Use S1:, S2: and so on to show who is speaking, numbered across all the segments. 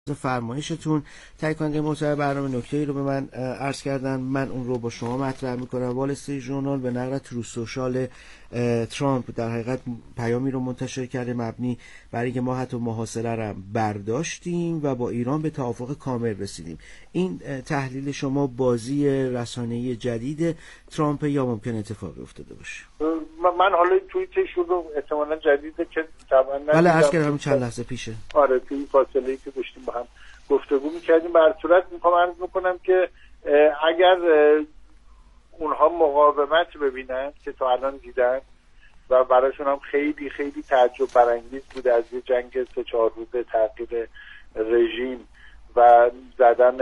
S1: فرمایشتون. تهیه کننده محتوای برنامه نکته‌ای رو به من عرض کردن، من اون رو با شما مطرح میکنم. وال استریت ژورنال به نقل تروث سوشال ترامپ در حقیقت پیامی رو منتشر کرده مبنی بر اینکه ما حتی محاصره رو برداشتیم و با ایران به توافق کامل رسیدیم. این تحلیل شما بازی رسانه‌ای جدید ترامپ یا ممکن اتفاقی افتاده باشه؟
S2: من حالا توییتشون رو احتمالاً جدیده که طبعا
S1: بله عرض کردم چند لحظه پیشه.
S2: آره توی فاصله‌ای که داشتیم با هم گفتگو می‌کردیم. به هر صورت می‌خوام عرض بکنم که اگر اونها مقاومت ببینن که تا الان دیدن و براشون هم خیلی خیلی تعجب برانگیز بوده از یه جنگ 3-4 روزه تغییر رژیم و زدن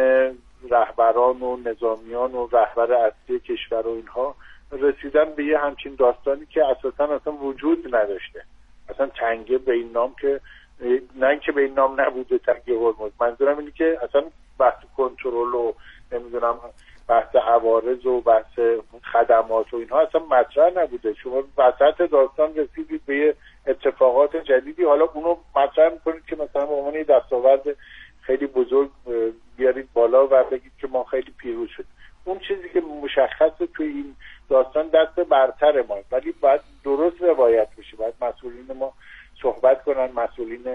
S2: رهبران و نظامیان و رهبر اصلی کشور و اینها، رسیدن به یه همچین داستانی که اصلا وجود نداشته. اصلا تنگه به این نام که نه اینکه به این نام نبوده تنگه هرمز، منظورم اینه که اصلا بحث کنترل و نمیدونم بحث عوارض و بحث خدمات و اینها اصلا مطرح نبوده. شما وسط داستان رسیدید به یه اتفاقات جدیدی، حالا اونو مطرح میکنید که مثلا به عنوان یه دستاورد خیلی بزرگ بیارید بالا و بگید که ما خیلی پیروز شدیم. اون چیزی که مشخصه توی این داستان دست برتر ما، ولی باید درست روایت بشه. باید مسئولین ما صحبت کنن، مسئولین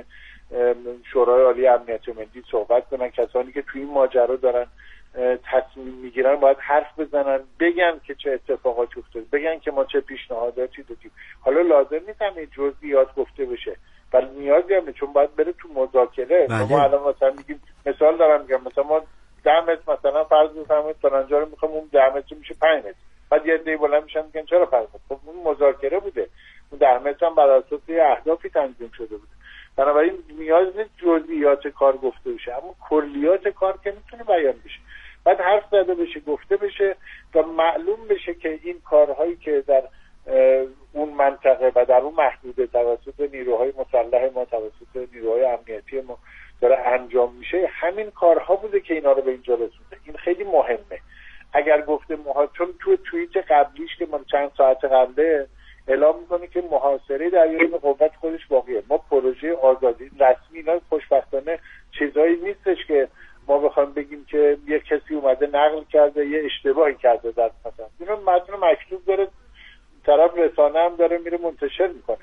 S2: شورای عالی امنیت ملی صحبت کنن، کسانی که توی این ماجرا دارن تصمیم میگیرن باید حرف بزنن، بگن که چه اتفاقاتی افتاد، بگن که ما چه پیشنهاداتی دادیم. حالا لازم نیست همین جزئیات گفته بشه، ولی نیازی هم چون باید بره تو مذاکره. ما الان مثلا میگیم، مثال دارم میگم، مثلا ما 10 متر مثلا فرض بفرمایید فلانجا رو میخوام، اون 10 متر میشه 5 متر، بعد یه عده بالا میشن میگن چرا 5 متر؟ خب اون مذاکره بوده، اون 10 متر هم بر اساس اهدافی تنظیم شده بوده. بنابراین نیاز نیست جزئیات کار گفته بشه، اما کلیات کار که میتونه بیان بشه. بعد حرف زده بشه، گفته بشه و معلوم بشه که این کارهایی که در اون منطقه و در اون محدوده توسط نیروهای مسلح ما، توسط نیروهای امنیتی ما داره انجام میشه، همین کارها بوده که اینا رو به اینجا رسونده. این خیلی مهمه. اگر گفته چون تو توییت قبلیش که ما چند ساعت قبله اعلام میکنه که محاصره دریایی به قوت خودش باقیه، ما پروژه آزادی رسمی، اینا خوشبختانه چیزایی نیستش که ما بخوایم بگیم که یه کسی اومده نقل کرده یه اشتباهی کرده در مثلا اینا متن مکتوب داره، طرف رسانه هم داره میره منتشر میکنه،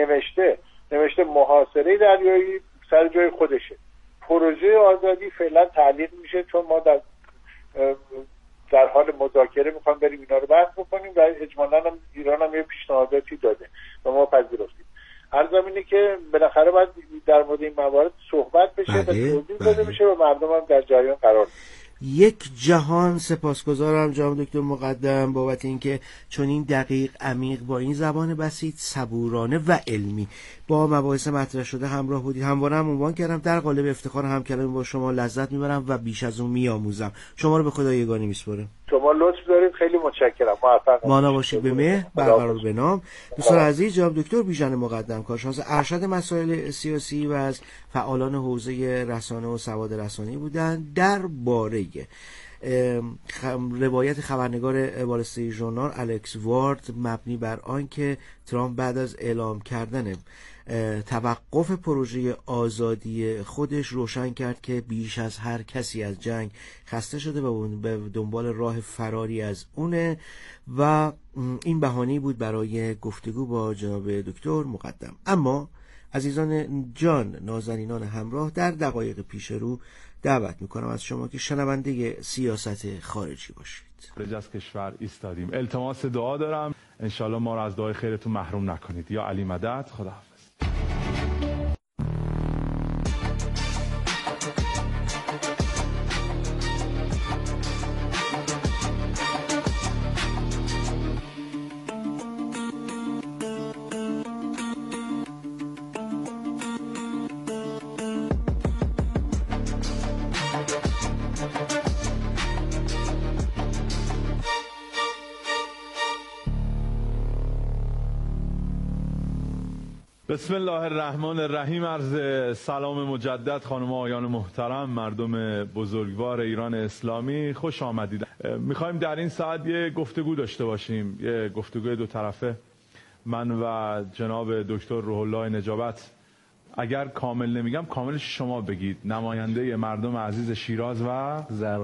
S2: نوشته محاصره دریایی سر جای خودشه، پروژه آزادی فعلا تعلیق میشه چون ما در حال مذاکره میخوام بریم اینا رو بحث بکنیم و اجمالاً هم ایران هم یه پیشنهاداتی داده و ما پذیرفتیم. عرضم اینه که بالاخره باید در مورد این موارد صحبت بشه و توضیح داده بشه و مردم هم در جریان قرار بگیرن.
S1: یک جهان سپاسگزارم جناب دکتر مقدم بابت اینکه چنین دقیق عمیق با این زبان بسیط صبورانه و علمی با مباحث مطرح شده همراه بودید. همواره هم عنوان کردم در قالب افتخار همکلامی با شما لذت میبرم و بیش از اون میآموزم. شما رو به خدا یگانه میسپارم.
S2: شما لطف دارید، خیلی متشکرم. موفق
S1: مانا باشید. به مهر برقرار بنام. دوستان عزیز، جناب دکتر بیژن مقدم کارشناس ارشد مسائل سیاسی و از فعالان حوزه رسانه و سواد رسانه‌ای بودند درباره روایت خبرنگار وال استریت ژورنال الکس وارد مبنی بر آنکه ترامپ بعد از اعلام کردن توقف پروژه آزادی خودش روشن کرد که بیش از هر کسی از جنگ خسته شده و به دنبال راه فراری از اونه و این بهانه‌ای بود برای گفتگو با جناب دکتر مقدم. اما عزیزان جان، نازنینان همراه، در دقایق پیش رو دعوت میکنم از شما که شنونده سیاست خارجی باشید.
S3: خارج از کشور ایستادیم. التماس دعا دارم انشالله ما رو از دعای خیرتون محروم نکنید. یا علی مدد. خداحافظ. بسم الله الرحمن الرحیم. عرض سلام مجدد خانم و آقایان محترم، مردم بزرگوار ایران اسلامی، خوش آمدید. میخوایم در این ساعت یه گفتگو داشته باشیم، یه گفتگوی دو طرفه. من و جناب دکتر روح الله نجابت اگر کامل نمیگم کاملش شما بگید. نماینده مردم عزیز شیراز و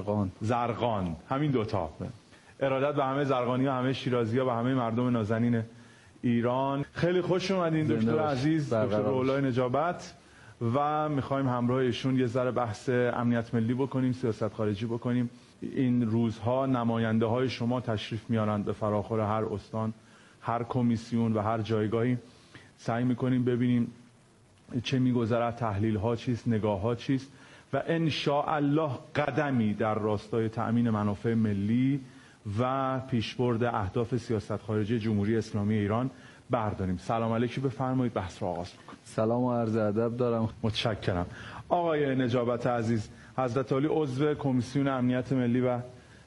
S3: زرقان، همین دوتا. ارادت به همه زرقانی ها، همه شیرازی ها و همه مردم نازنین ایران. خیلی خوش اومدین دکتر عزیز، دکتر رولای نجابت، و میخوایم همراه ایشون یه ذره بحث امنیت ملی بکنیم، سیاست خارجی بکنیم. این روزها نماینده های شما تشریف میارند به فراخور هر استان، هر کمیسیون و هر جایگاهی. سعی میکنیم ببینیم چه میگذرد، تحلیل ها چیست، نگاه ها چیست، و ان شاء الله قدمی در راستای تأمین منافع ملی و پیشبرد اهداف سیاست خارجی جمهوری اسلامی ایران برداریم. سلام علیکم، بفرمایید بحث رو آغاز بکنیم.
S4: سلام و عرض ادب دارم.
S3: متشکرم. آقای نجابت عزیز، حضرت عالی عضو کمیسیون امنیت ملی و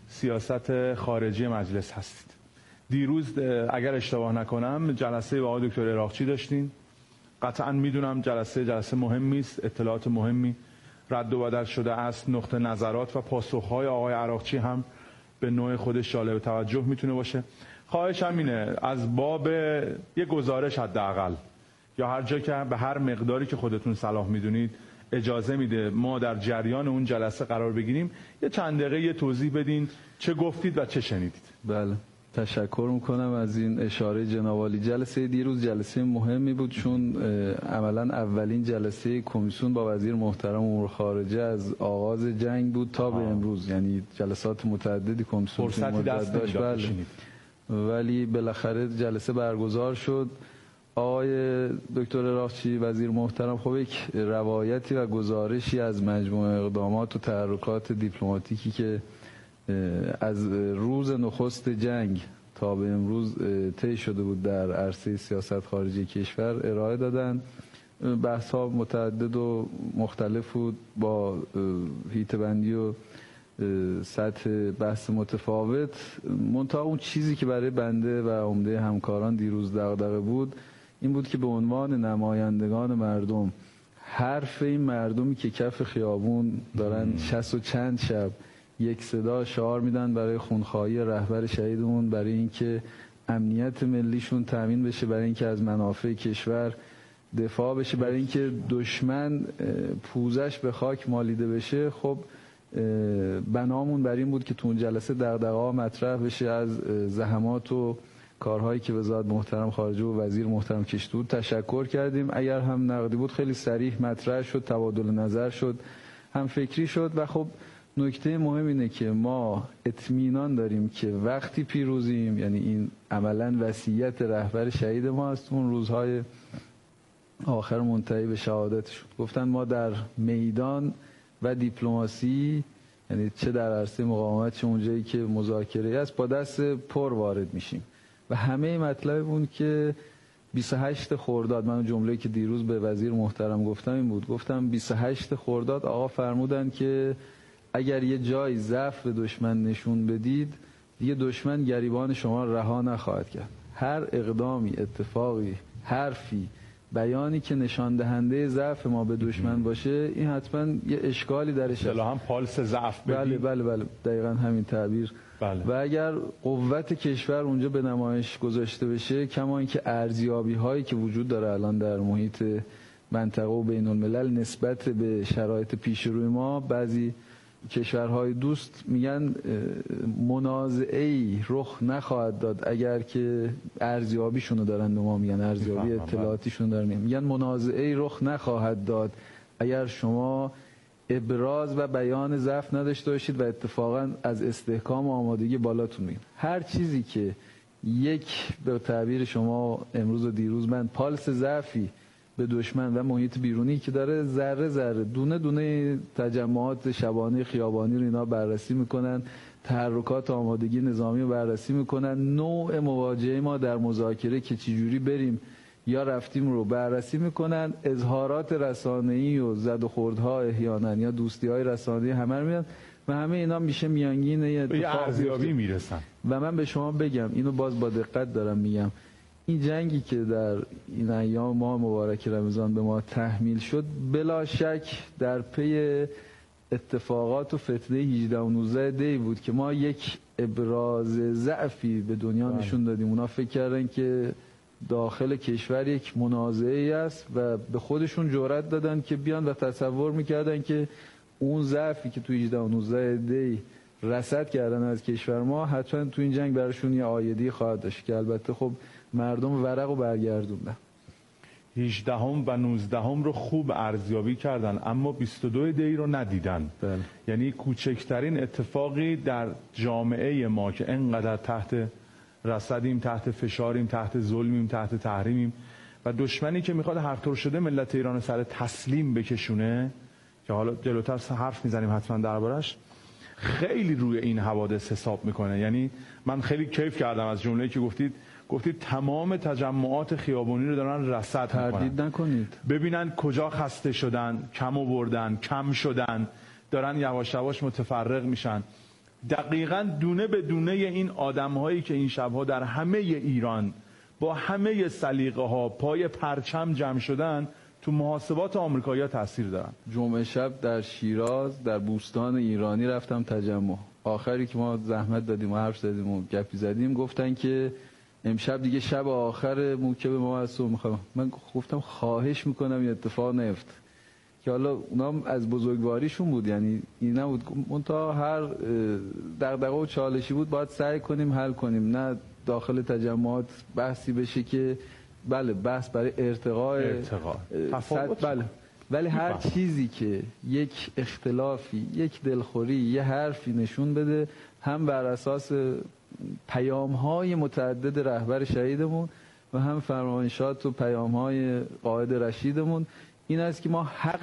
S3: سیاست خارجی مجلس هستید. دیروز اگر اشتباه نکنم جلسه با آقای دکتر عراقچی داشتین. قطعا میدونم جلسه مهمی است، اطلاعات مهمی رد و بدل شده است. نقطه نظرات و پاسخهای آقای عراقچی هم به نوع خودش جالب توجه میتونه باشه. خواهشم اینه از باب یه گزارش حداقل، یا هر جا که به هر مقداری که خودتون صلاح میدونید اجازه میده ما در جریان اون جلسه قرار بگیریم، یه چند دقیقه یه توضیح بدین چه گفتید و چه شنیدید.
S4: بله، تشکر میکنم از این اشاره جناب عالی. جلسه دیروز جلسه مهمی بود، چون عملا اولین جلسه کمیسیون با وزیر محترم امور خارجه از آغاز جنگ بود تا به امروز. یعنی جلسات متعددی کمیسیون
S3: فرصتی دست
S4: داشت، بله. ولی بالاخره جلسه برگزار شد. آقای دکتر عراقچی وزیر محترم خب یک روایتی و گزارشی از مجموعه اقدامات و تحرکات دیپلماتیکی که از روز نخست جنگ تا به امروز طی شده بود در عرصه سیاست خارجی کشور ارائه دادن. بحث ها متعدد و مختلف بود، با هیته‌بندی و سطح بحث متفاوت. منتها اون چیزی که برای بنده و عمده همکاران دیروز دغدغه بود این بود که به عنوان نمایندگان مردم، حرف این مردمی که کف خیابون دارن 60 و چند شب یک صدا شعار میدن برای خونخواهی رهبر شهیدمون، برای اینکه امنیت ملیشون تامین بشه، برای اینکه از منافع کشور دفاع بشه، برای اینکه دشمن پوزش به خاک مالیده بشه. خب بنامون بر این بود که تو اون جلسه دغدغه‌ها مطرح بشه، از زحمات و کارهایی که وزارت محترم خارجه و وزیر محترم کشیده بود تشکر کردیم. اگر هم نقدی بود خیلی صریح مطرح شد، تبادل نظر شد، هم فکری شد. و خب نکته مهم اینه که ما اطمینان داریم که وقتی پیروزیم، یعنی این عملا وصیت رهبر شهید ما است، اون روزهای آخر منتهی به شهادت شد. گفتن ما در میدان و دیپلماسی، یعنی چه در عرصه مقاومت چه اونجایی که مذاکره است، با دست پر وارد میشیم. و همه مطلب اون که 28 خرداد، من جمله‌ای که دیروز به وزیر محترم گفتم این بود، گفتم 28 خرداد آقا فرمودن که اگر یه جای ضعف به دشمن نشون بدید دیگه دشمن گریبان شما رها نخواهد کرد. هر اقدامی، اتفاقی، حرفی، بیانی که نشان دهنده ضعف ما به دشمن باشه، این حتما یه اشکالی درش هست.
S3: هم پالس ضعف بدید.
S4: بله دقیقاً همین تعبیر.
S3: بله.
S4: و اگر قوت کشور اونجا به نمایش گذاشته بشه، کما اینکه ارزیابی هایی که وجود داره الان در محیط منطقه و بین الملل نسبت به شرایط پیش روی ما، بعضی کشورهای دوست میگن منازعه‌ای رخ نخواهد داد اگر که ارزیابیشونو دارن، ما میگن ارزیابی اطلاعاتیشون دارن، میگن منازعه‌ای رخ نخواهد داد اگر شما ابراز و بیان ضعف نداشته باشید و اتفاقا از استحکام و آمادگی بالاتون میگن. هر چیزی که یک، به تعبیر شما امروز و دیروز، من پالس ضعفی به دشمن و محیط بیرونی که داره، ذره ذره دونه دونه تجمعات شبانه خیابانی رو اینا بررسی میکنن، تحرکات آمادگی نظامی رو بررسی میکنن، نوع مواجهه ما در مذاکره که چجوری بریم یا رفتیم رو بررسی میکنن، اظهارات رسانه‌ای و زد و خوردها احیانا یا دوستی‌های رسانه‌ای همه رو میان و همه اینا میشه میانگین یه
S3: ارزیابی میرسن.
S4: و من به شما بگم، اینو باز با دقت دارم میگم، این جنگی که در این ایام ماه مبارک رمضان به ما تحمیل شد، بلا شک در پی اتفاقات و فتنه 18 و 19 دی بود که ما یک ابراز ضعفی به دنیا نشون دادیم. اونا فکر کردن که داخل کشور یک منازعه است و به خودشون جرأت دادن که بیان و تصور میکردن که اون ضعفی که تو 18 و 19 دی رصد کردن از کشور ما حتما تو این جنگ براشون یه عایدی خواهد داشت که البته خب مردم ورق رو برگردوندن.
S3: 18 و 19 رو خوب ارزیابی کردن اما 22 دی رو ندیدن.
S4: بله.
S3: یعنی کوچکترین اتفاقی در جامعه ما که انقدر تحت رصدیم، تحت فشاریم، تحت ظلمیم، تحت تحریمیم و دشمنی که میخواد هر طور شده ملت ایران سر تسلیم بکشونه که حالا جلوتر حرف میزنیم حتما دربارش، خیلی روی این حوادث حساب میکنه. یعنی من خیلی کیف کردم از جمله‌ای که گفتید تمام تجمعات خیابانی رو دارن رصد میکنن.
S4: تردید نکنید.
S3: ببینن کجا خسته شدن، کم آوردن، کم شدن، دارن یواش یواش متفرق میشن. دقیقاً دونه به دونه این آدم‌هایی که این شب‌ها در همه ایران با همه سلیقه‌ها پای پرچم جمع شدن تو محاسبات آمریکایی‌ها تاثیر دارن.
S4: جمعه شب در شیراز در بوستان ایرانی رفتم تجمع. آخری که ما زحمت دادیم و حرف زدیم و گپی زدیم گفتن که امشب دیگه شب آخر موکب ما هست و میخوام. من گفتم خواهش میکنم این اتفاق نیفته. که حالا اونام از بزرگواریشون بود، یعنی این نبود منتها هر دغدغه و چالشی بود باید سعی کنیم حل کنیم، نه داخل تجمعات بحثی بشه که بله بحث برای ارتقاء بله، ولی هر چیزی که یک اختلافی، یک دلخوری، یه حرفی نشون بده هم بر اساس پیام‌های متعدد رهبر شهیدمون و هم فرمایشات و پیام‌های قائد رشیدمون این است که ما حق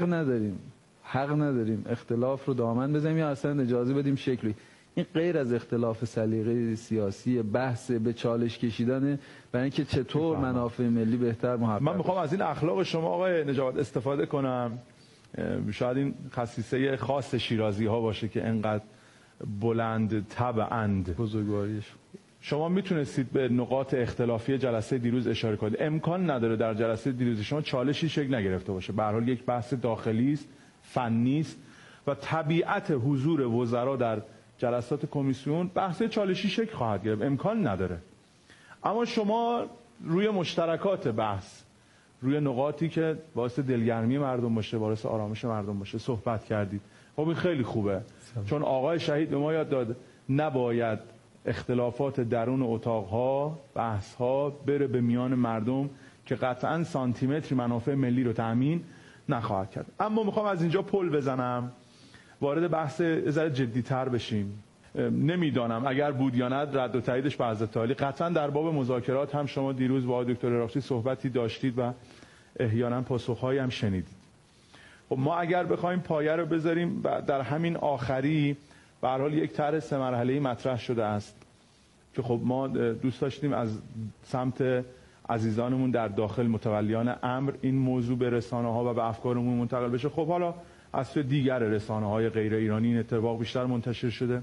S4: نداریم اختلاف رو دامن بزنیم یا اصلا اجازه بدیم شکلی. این غیر از اختلاف سلیقه سیاسی، بحث به چالش کشیدن برای اینکه چطور منافع ملی بهتر محقق.
S3: من میخوام از این اخلاق شما آقای نجابت استفاده کنم. شاید این خصیصه خاص شیرازی ها باشه که انقدر بلند طبعند
S4: بزرگواریش.
S3: شما میتونستید به نقاط اختلافی جلسه دیروز اشاره کنید. امکان نداره در جلسه دیروز شما چالشی شکل نگرفته باشه. به هر حال یک بحث داخلی است، فنی است و طبیعت حضور وزرا در جلسات کمیسیون بحث چالشی شکل خواهد گرفت. امکان نداره. اما شما روی مشترکات بحث، روی نقاطی که باعث دلگرمی مردم باشه، باعث آرامش مردم باشه صحبت کردید. خب این خیلی خوبه. چون آقای شهید به ما یاد داد نباید اختلافات درون اتاقها، بحثها بره به میان مردم که قطعاً سانتیمتری منافع ملی رو تأمین نخواهد کرد. اما میخوام از اینجا پل بزنم، وارد بحث ذره جدی‌تر بشیم. نمیدانم اگر بود یا نه رد و تاییدش به حضرت عالی. قطعاً در باب مذاکرات هم شما دیروز با دکتر راقچی صحبتی داشتید و احیانا پاسخهایی هم شنیدید. خب ما اگر بخوایم پایه رو بذاریم در همین آخری به هر حال یک طرح 3 مرحله‌ای مطرح شده است که خب ما دوست داشتیم از سمت عزیزانمون در داخل متولیان امر این موضوع به رسانه‌ها و به افکارمون منتقل بشه. خب حالا از سوی دیگر رسانه‌های غیر ایرانی این اتفاق بیشتر منتشر شده.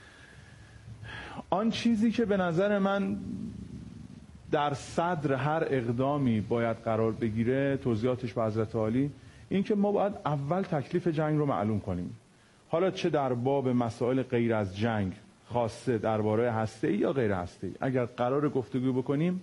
S3: آن چیزی که به نظر من در صدر هر اقدامی باید قرار بگیره، توضیحاتش به حضرت عالی، این که ما باید اول تکلیف جنگ رو معلوم کنیم. حالا چه در باب مسائل غیر از جنگ، خاصه درباره هسته‌ای یا غیر هسته‌ای، اگر قرار گفتگو بکنیم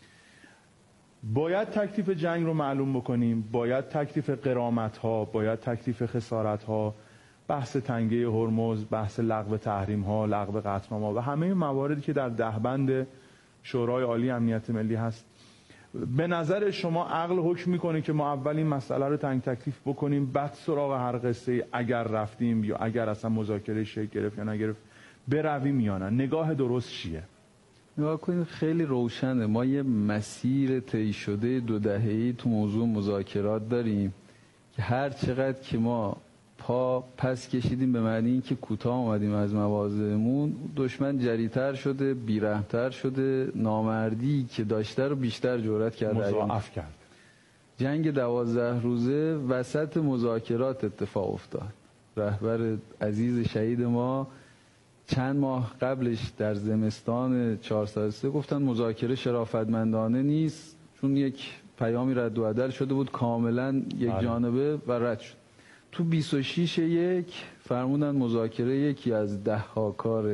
S3: باید تکلیف جنگ رو معلوم بکنیم، باید تکلیف غرامت‌ها، باید تکلیف خسارت‌ها، بحث تنگه هرمز، بحث لغو تحریم‌ها، لغو قطعنامه‌ها و همه مواردی که در دهبند شورای عالی امنیت ملی هست. به نظر شما عقل حکم میکنه که ما اول این مسئله رو تنگ تکلیف بکنیم، بعد سراغ هر قصه اگر رفتیم یا اگر اصلا مذاکره شکل گرفت یا نگرفت برویم یا نه؟ نگاه درست چیه؟
S4: نگاه کنید خیلی روشنه. ما یه مسیر طی شده 2 دهه‌ای تو موضوع مذاکرات داریم که هر چقدر که ما پا پس کشیدیم به معنی اینکه کوتاه اومدیم از مواضعمون، دشمن جری‌تر شده، بی‌رحم‌تر شده، نامردی که داشته رو بیشتر جرأت کرده،
S3: مضاعف کرد.
S4: جنگ 12 روزه وسط مذاکرات اتفاق افتاد. رهبر عزیز شهید ما چند ماه قبلش در زمستان 403 گفتن مذاکره شرافتمندانه نیست، چون یک پیامی رد و بدل شده بود کاملا یک جانبه و رد شد. تو 26/1 فرمودن مذاکره یکی از 10 کار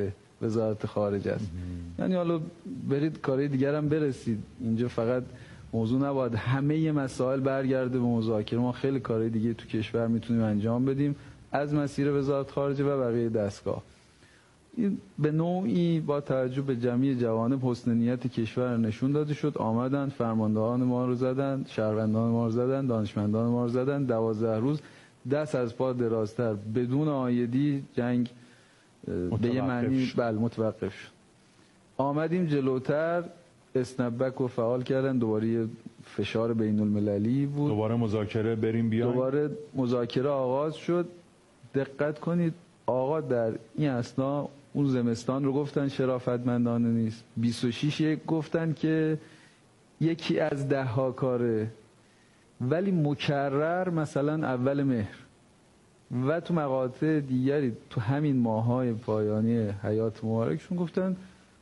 S4: وزارت خارجه است. یعنی حالا برید کارهای دیگر هم برسید، اینجا فقط موضوع نباید همه مسائل برگرده به مذاکره. ما خیلی کارهای دیگه تو کشور میتونیم انجام بدیم از مسیر وزارت خارجه و بقیه دستگاه. این به نوعی با توجه به جمعی جوانب حسن نیت کشور نشون داده شد. آمدن فرماندهان ما رو زدن، شهروندان ما رو زدن، دانشمندان ما رو زدن. 12 روز دست از پا درازتر بدون آیدی جنگ به یه معنی متوقف شد. آمدیم جلوتر، اسنپبک رو فعال کردن، دوباره فشار بین المللی بود،
S3: دوباره مذاکره بریم بیایم، دوباره
S4: مذاکره آغاز شد. دقت کنید آقا در این اثنا اون زمستان رو گفتن شرافتمندانه نیست، 26 یک گفتن که یکی از 10 ها کاره، ولی مکرر مثلا اول مهر و تو مقاطع دیگری تو همین ماهای پایانی حیات مبارکشون گفتن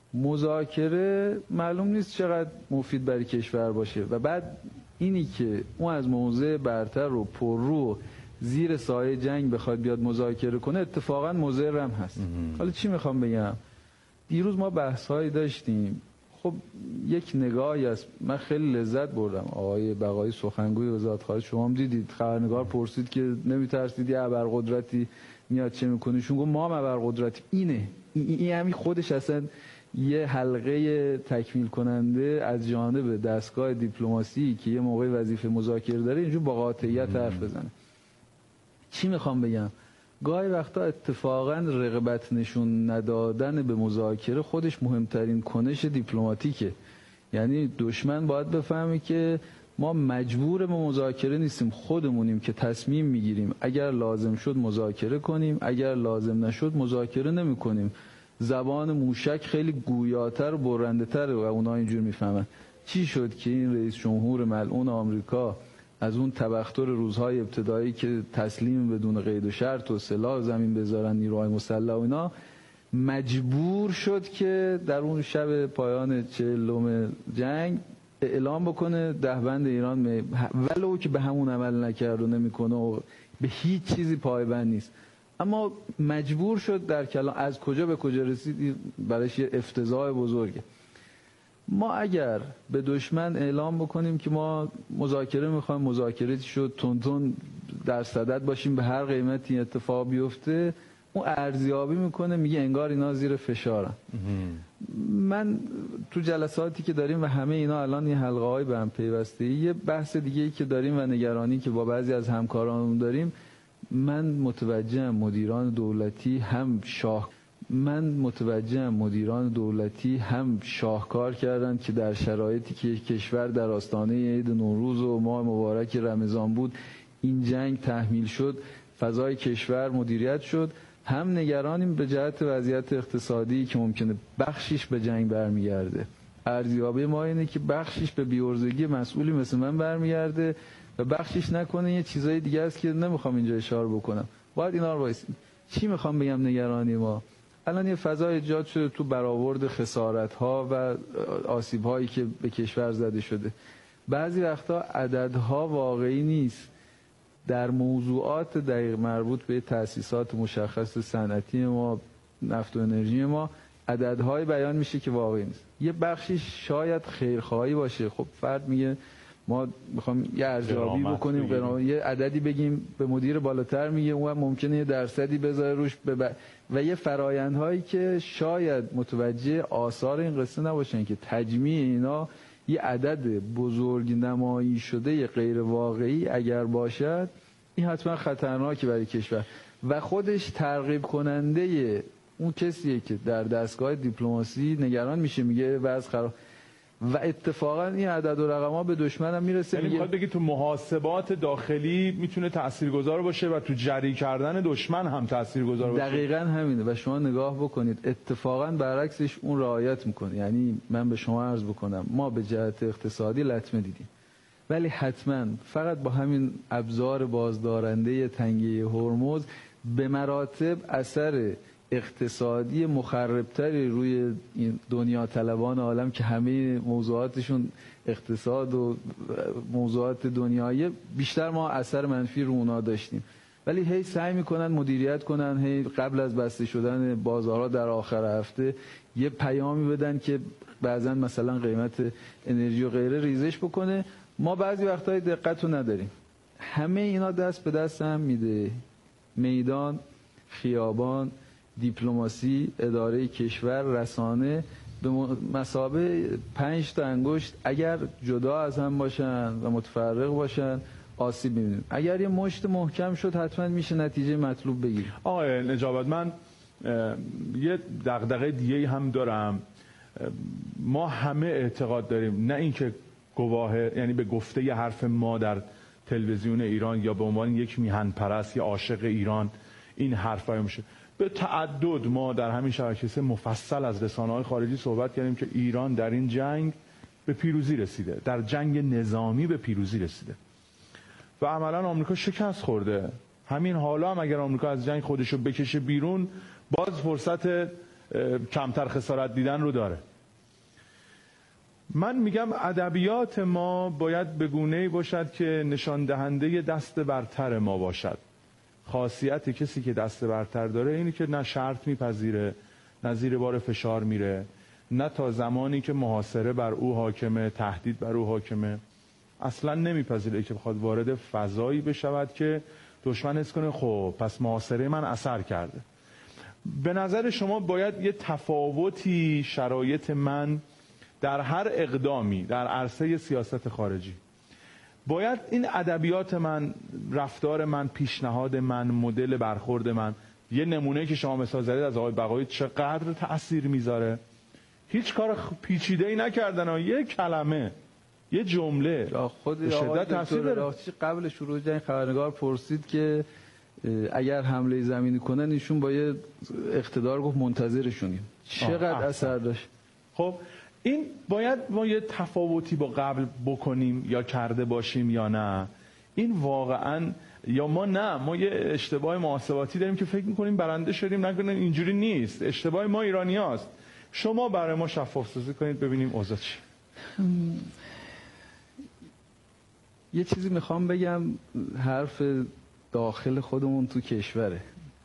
S4: مذاکره معلوم نیست چقدر مفید برای کشور باشه. و بعد اینی که اون از موضع برتر رو پررو زیر سایه جنگ بخواد بیاد مذاکره کنه اتفاقا مضر هم هست. حالا چی میخوام بگم؟ دیروز ما بحث‌هایی داشتیم، خب یک نگاهی است، من خیلی لذت بردم. آقای بقایی سخنگوی وزارت خارجه شما هم دیدید، خبرنگار پرسید که نمیترسید یه ابرقدرتی میاد چه میکنه؟ شون گفت ما هم ابرقدرتی. این همین خودش اصلا یه حلقه تکمیل کننده از جانب دستگاه دیپلماسی که یه موقع وظیفه مذاکره داره اینجور با قاطعیت حرف بزنه. چی میخوام بگم؟ گاهی وقتا اتفاقا رغبت نشون ندادن به مذاکره خودش مهمترین کنش دیپلماتیکه. یعنی دشمن باید بفهمه که ما مجبور به مذاکره نیستیم، خودمونیم که تصمیم میگیریم اگر لازم شد مذاکره کنیم، اگر لازم نشد مذاکره نمی کنیم. زبان موشک خیلی گویاتر و برنده تر و اونا اینجور میفهمن. چی شد که این رئیس جمهور ملعون آمریکا از اون تبختر روزهای ابتدایی که تسلیم بدون قید و شرط و سلاح زمین بذارن نیروهای مسلح و اینا، مجبور شد که در اون شب پایان 40 جنگ اعلام بکنه دهبند ایران ولو که به همون عمل نکرد و نمیکنه و به هیچ چیزی پایبند نیست، اما مجبور شد در کلام. از کجا به کجا رسید؟ برایش یه افتضاح بزرگه. ما اگر به دشمن اعلام بکنیم که ما مذاکره میخوایم، مذاکره شد، تون در صدد باشیم به هر قیمتی اتفاق بیفته، اون ارزیابی میکنه میگه انگار اینا زیر فشارن. من تو جلساتی که داریم و همه اینا الان این حلقه های به هم پیوسته، یه بحث دیگه ای که داریم و نگرانی که با بعضی از همکارانمون داریم، من متوجهم مدیران دولتی هم شاهکار کردن که در شرایطی که کشور در آستانه عید نوروز و ماه مبارک رمضان بود این جنگ تحمیل شد، فضای کشور مدیریت شد. هم نگرانیم به جهت وضعیت اقتصادی که ممکنه بخشیش به جنگ برمیگرده. ارزیابی ما اینه که بخشیش به بی‌عرضگی مسئولی مثل من برمیگرده و بخشیش نکنه یه چیزای دیگه است که نمیخوام اینجا اشاره بکنم. باید اینا رو وایسیم. چی میخوام بگم نگرانی ما؟ الان یه فضای ایجاد شده تو برآورد خسارت‌ها و آسیب‌هایی که به کشور زده شده. بعضی وقتا عددها واقعی نیست. در موضوعات دقیق مربوط به تأسیسات مشخص صنعتی ما، نفت و انرژی ما، عددهای بیان میشه که واقعی نیست. یه بخشی شاید خیرخواهی باشه. خب فرد میگه ما میخوام یه ارزیابی بکنیم، یه عددی بگیم، به مدیر بالاتر میگه اون ممکنه یه درصدی بذاره روش و یه فرایندهایی که شاید متوجه آثار این قصه نباشن که تجمیع اینا یه عدد بزرگ نمایی شده غیر واقعی اگر باشد، این حتما خطرناکی برای کشور و خودش ترغیب کننده اون کسیه که در دستگاه دیپلماسی نگران میشه، میگه وضع خراب. و اتفاقا این عدد و رقم‌ها به دشمن هم میرسه.
S3: یعنی میخواد بگی تو محاسبات داخلی میتونه تاثیرگذار باشه و تو جری کردن دشمن هم تاثیرگذار باشه.
S4: دقیقاً همینه و شما نگاه بکنید اتفاقا برعکسش اون رعایت میکنه. یعنی من به شما عرض بکنم ما به جهت اقتصادی لطمه دیدیم، ولی حتما فقط با همین ابزار بازدارنده تنگه هرمز به مراتب اثر اقتصادی مخربتری روی دنیا طلبان عالم که همه موضوعاتشون اقتصاد و موضوعات دنیایی، بیشتر ما اثر منفی رو اونا داشتیم. ولی هی سعی میکنن مدیریت کنن، هی قبل از بسته شدن بازارها در آخر هفته یه پیامی بدن که بعضا مثلا قیمت انرژی و غیره ریزش بکنه. ما بعضی وقتهای دقت رو نداریم. همه اینا دست به دست هم میده. میدان، خیابان، دیپلماسی، اداره کشور، رسانه به مثابه 5 تا انگشت اگر جدا از هم باشن و متفرق باشن آسیب می‌بینیم. اگر یه مشت محکم شد حتما میشه نتیجه مطلوب بگیریم.
S3: آقای نجابت، من یه دغدغه دیگه هم دارم. ما همه اعتقاد داریم، نه اینکه گواهه، یعنی به گفته ی حرف ما در تلویزیون ایران یا به عنوان یک میهن پرست یا عاشق ایران این حرفا میشه. به تعدد ما در همین شبکه مفصل از رسانه‌های خارجی صحبت کردیم که ایران در این جنگ به پیروزی رسیده، در جنگ نظامی به پیروزی رسیده و عملا آمریکا شکست خورده. همین حالا هم اگر آمریکا از جنگ خودشو بکشه بیرون، باز فرصت کمتر خسارت دیدن رو داره. من میگم ادبیات ما باید به گونه‌ای باشد که نشان دهنده دست برتر ما باشد. خاصیت کسی که دست برتر داره اینه که نه شرط میپذیره، نه زیر بار فشار میره، نه تا زمانی که محاصره بر او حاکمه، تهدید بر او حاکمه، اصلا نمیپذیره که بخواد وارد فضایی بشود که دشمن حس کنه خب پس محاصره من اثر کرده. به نظر شما باید یه تفاوتی شرایط من در هر اقدامی در عرصه سیاست خارجی، باید این ادبیات من، رفتار من، پیشنهاد من، مدل برخورد من، یه نمونه که شما مثال زدید از آقای بقایی چقدر تأثیر میذاره. هیچ کار پیچیده‌ای نکردن، یه کلمه، یه جمله
S4: خود آقای دکتر راهچی قبل شروع جنگ خبرنگار پرسید که اگر حمله زمینی کنن ایشون با یه اقتدار گفت منتظرشونیم. چقدر اثر داشت.
S3: خب این باید ما یه تفاوتی با قبل بکنیم یا کرده باشیم یا نه. این واقعا یا ما یه اشتباه محاسباتی داریم که فکر میکنیم برنده شدیم. نکنین اینجوری نیست. اشتباه ما ایرانیاست. شما برای ما شفاف سازی کنید ببینیم اوضاع چی.
S4: یه چیزی میخوام بگم، حرف داخل خودمون تو کشوره.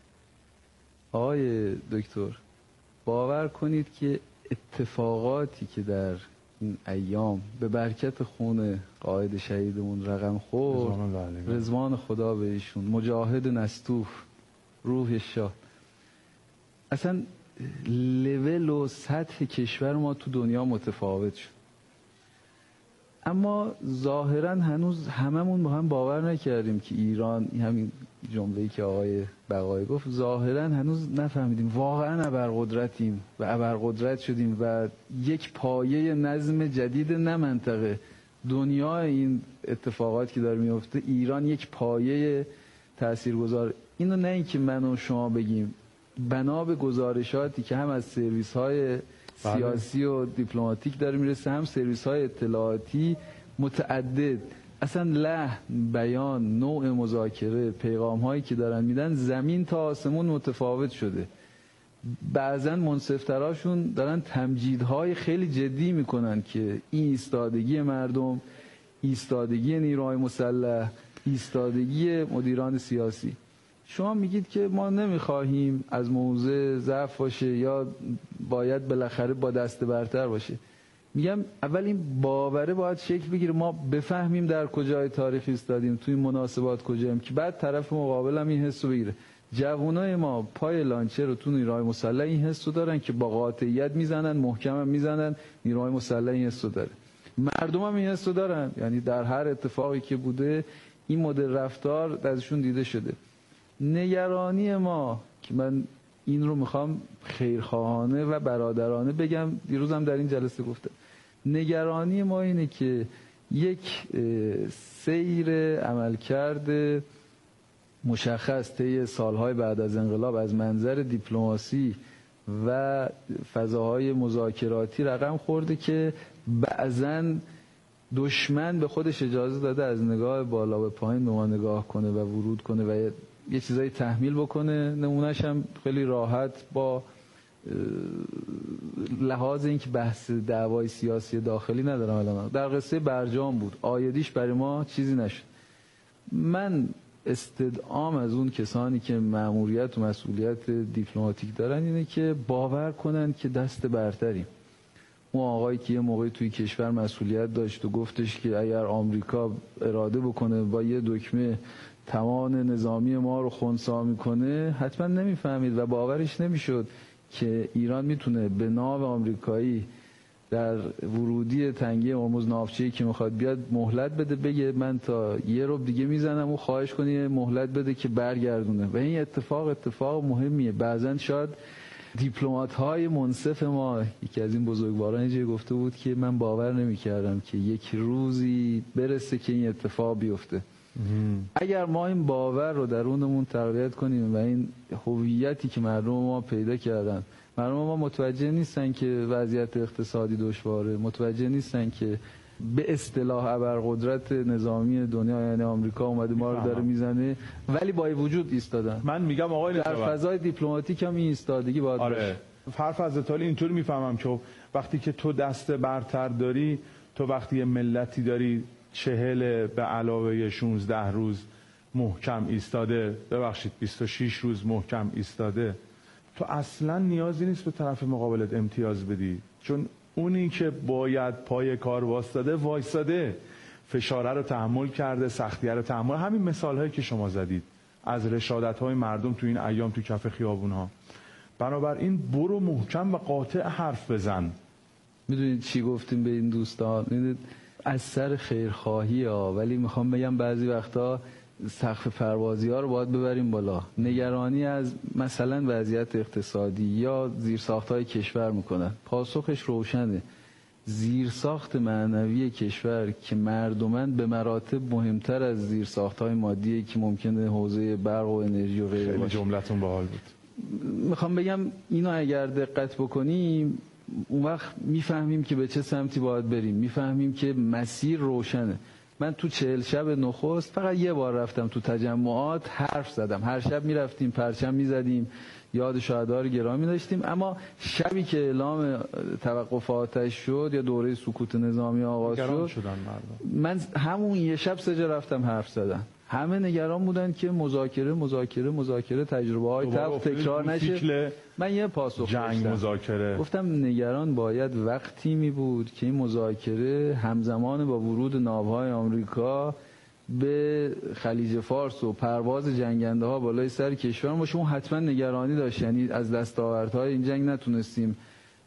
S4: آقای دکتر، باور کنید که اتفاقاتی که در این ایام به برکت خون قائد شهیدمون رقم خورد، رضوان خدا به ایشون، مجاهد نستوه، روح شاد، اصلا لول و سطح کشور ما تو دنیا متفاوت شد. اما ظاهرا هنوز هممون با هم باور نکردیم که ایران، همین جمله‌ای که آقای بقایی گفت، ظاهرا هنوز نفهمیدیم واقعا ابرقدرتیم و ابرقدرت شدیم و یک پایه نظم جدید، نه منطقه دنیا، این اتفاقات که داره میفته، ایران یک پایه تاثیرگذار. اینو نه اینکه من و شما بگیم، بنا به گزارشاتی که هم از سرویس‌های سیاسی و دیپلماتیک داره میرسه، هم سرویس‌های اطلاعاتی متعدد، اصلا لحن، بیان، نوع مذاکره، پیغام‌هایی که دارن میدن زمین تا آسمون متفاوت شده. بعضن منصف‌تراشون دارن تمجیدهای خیلی جدی میکنن که این ایستادگی مردم، ایستادگی نیروهای مسلح، ایستادگی مدیران سیاسی. شما میگید که ما نمیخواهیم از موضع ضعف باشه یا باید بالاخره با دست برتر باشه. میگم اول این باوره باید شکل بگیره، ما بفهمیم در کجای تاریخ ایستادیم، توی مناسبات کجاییم، که بعد طرف مقابل هم این حسو بگیره. جوانای ما پای لانچر رو تو نیروهای مسلح این حسو دارن که با قاطعیت میزنن، محکم هم میزنن، نیروهای مسلح این حسو داره، مردم هم این حسو دارن، یعنی در هر اتفاقی که بوده این مدل رفتار ازشون دیده شده. نگرانی ما که من این رو میخوام خیرخواهانه و برادرانه بگم، دیروزم در این جلسه گفته، نگرانی ما اینه که یک سیر عملکرد مشخص طی سالهای بعد از انقلاب از منظر دیپلماسی و فضاهای مذاکراتی رقم خورده که بعضن دشمن به خودش اجازه داده از نگاه بالا به پایین به ما نگاه کنه و ورود کنه و یه چیزایی تحمیل بکنه. نمونهش هم خیلی راحت با لحاظ اینکه بحث دعوای سیاسی داخلی ندارم الان، در قصه برجام بود، آیدیش برای ما چیزی نشد. من استدعام از اون کسانی که مأموریت و مسئولیت دیپلماتیک دارن اینه که باور کنن که دست برتریم. اون آقایی که یه موقعی توی کشور مسئولیت داشت و گفتش که اگر آمریکا اراده بکنه با یه دکمه توان نظامی ما رو خنثی میکنه، حتما نمیفهمید و باورش نمیشد که ایران میتونه به ناو آمریکایی در ورودی تنگه هرمز ناوچه‌ای که میخواد بیاد مهلت بده، بگه من تا یه ربع دیگه میزنم و خواهش کنی مهلت بده که برگردونه. و این اتفاق مهمیه. بعضن شاید دیپلمات‌های منصف ما، یکی از این بزرگواران اینجا گفته بود که من باور نمی‌کردم که یک روزی برسه که این اتفاق بیفته. اگر ما این باور رو درونمون تقویت کنیم و این هویتی که مردم ما پیدا کردن، مردم ما متوجه نیستن که وضعیت اقتصادی دشواره، متوجه نیستن که به اصطلاح ابرقدرت نظامی دنیا یعنی آمریکا اومده ما رو داره میزنه، ولی با وجود ایستادن.
S3: من میگم آقای
S4: در فضای دیپلماتیک هم این ایستادگی باید باشه.
S3: حرف از ایتالیا اینطوری میفهمم که وقتی که تو دست برتر داری، تو وقتی یه ملتی داری 40 به علاوه 16 روز محکم ایستاده، ببخشید 26 روز محکم ایستاده، تو اصلا نیازی نیست به طرف مقابلت امتیاز بدی، چون اونی که باید پای کار وایستاده، فشاره رو تحمل کرده، سختیه رو تحمل. همین مثال هایی که شما زدید از رشادت های مردم تو این ایام تو کف خیابون ها. بنابراین برو محکم و قاطع حرف بزن.
S4: میدونید چی گفتیم به این دوستان؟ میدونید از سر خیرخواهی ها، ولی میخوام بگم بعضی وقتا سقف پروازی ها رو باید ببریم بالا. نگرانی از مثلا وضعیت اقتصادی یا زیرساخت های کشور میکنن، پاسخش روشنه. زیرساخت معنوی کشور که مردمن به مراتب مهمتر از زیرساخت های مادی که ممکنه حوزه برق و انرژی و غیره باشه.
S3: جملتون باحال بود.
S4: میخوام بگم اینو اگر دقت بکنیم اون وقت میفهمیم که به چه سمتی باید بریم، میفهمیم که مسیر روشنه. من تو 40 شب نخست فقط یه بار رفتم تو تجمعات حرف زدم. هر شب میرفتیم پرچم میزدیم، یاد شهدا رو گرامی داشتیم، اما شبی که اعلام توقف آتش شد یا دوره سکوت نظامی آغاز شد، من همون یه شب 3 جا رفتم حرف زدم. همه نگران بودن که مذاکره تجربه های تکرار نشه. من یه پاسخ
S3: داشتم،
S4: گفتم نگران باید وقتی می بود که این مذاکره همزمان با ورود ناوهای آمریکا به خلیج فارس و پرواز جنگنده ها بالای سر کشور باشه. اون حتما نگرانی داشت، یعنی از دستاوردهای این جنگ نتونستیم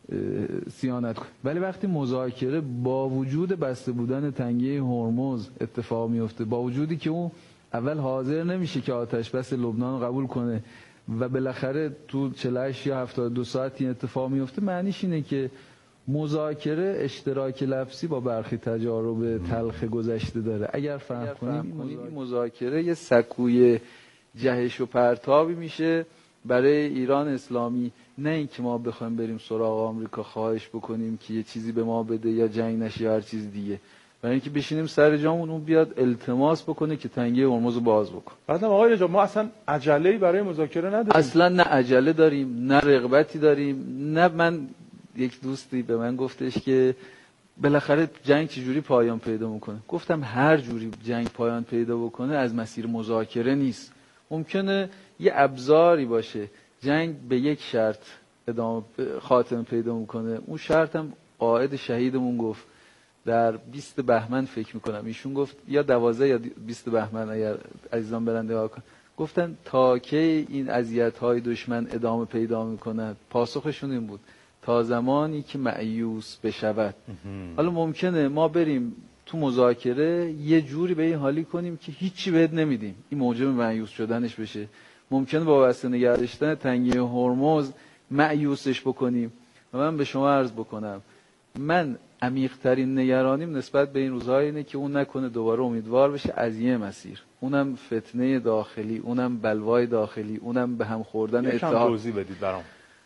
S4: صیانت کنیم. ولی وقتی مذاکره با وجود بسته بودن تنگه هرمز اتفاق میفته، با وجودی که اون اول حاضر نمیشه که آتش بس لبنان رو قبول کنه و بالاخره تو 48 یا 72 ساعت این اتفاق میفته، معنیش اینه که مذاکره اشتراک لفظی با برخی تجارب تلخ گذشته داره. اگر فهم کنیم این مذاکره یه سکوی جهش و پرتابی میشه برای ایران اسلامی، نه اینکه ما بخوایم بریم سراغ آمریکا خواهش بکنیم که یه چیزی به ما بده یا جنگ نشه یا هر چیز دیگه، برای اینکه بشینیم سر جامون اون بیاد التماس بکنه که تنگه هرمز رو باز بکن.
S3: بعدم آقای رجا ما اصلا عجله‌ای برای مذاکره نداریم.
S4: اصلا نه عجله داریم نه رغبتی داریم. نه، من یک دوستی به من گفتش که بالاخره جنگ چجوری پایان پیدا میکنه؟ گفتم هر جوری جنگ پایان پیدا بکنه از مسیر مذاکره نیست. ممکنه یه ابزاری باشه. جنگ به یک شرط ادامه خاتمه پیدا میکنه. اون شرط هم قائد شهیدمون گفت در 20 بهمن فکر میکنم، ایشون گفت یا 12 یا 20 بهمن اگر عزیزان برنده ها کن، گفتن تا کی این اذیت‌های دشمن ادامه پیدا میکند؟ پاسخشون این بود تا زمانی که مأیوس بشود. حالا ممکنه ما بریم تو مذاکره یه جوری به این حالی کنیم که هیچی بهت نمیدیم، این موجب مأیوس شدنش بشه. ممکنه با واسطه نگه داشتن تنگه هرمز مأیوسش بکنیم. و من به شما عرض بکنم من عمیق‌ترین نگرانیم نسبت به این روزها اینه که اون نکنه دوباره امیدوار بشه از یه مسیر، اونم فتنه داخلی، اونم بلوای داخلی، اونم به هم خوردن اتحاد.
S3: توضیح بدید برام.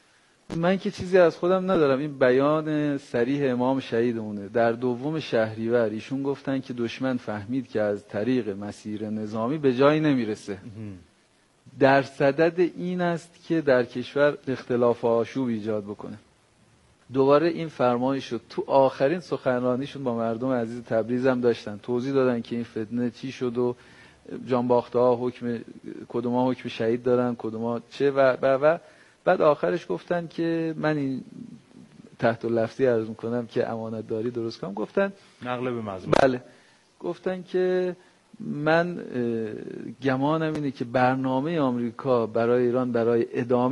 S4: من که چیزی از خودم ندارم، این بیان صریح امام شهیدمونه. در 2 شهریور ایشون گفتن که دشمن فهمید که از طریق مسیر نظامی به جایی نمیرسه. در صدد این است که در کشور اختلاف و آشوب ایجاد بکنه. دوباره این فرمانی شد. تو آخرین سخنرانیشون با مردم عزیز تبریز هم داشتن توضیح دادن که این فتنه چی شد و جانباخته ها حکم کدوم ها حکم شهید دارن کدوم ها چه و بعد آخرش گفتن که من این تحت لفظی عرض میکنم که امانت داری درست کنم، گفتن
S3: نقل به مضمون.
S4: بله، گفتن که من گمانم اینه که برنامه آمریکا برای ایران برای ادامه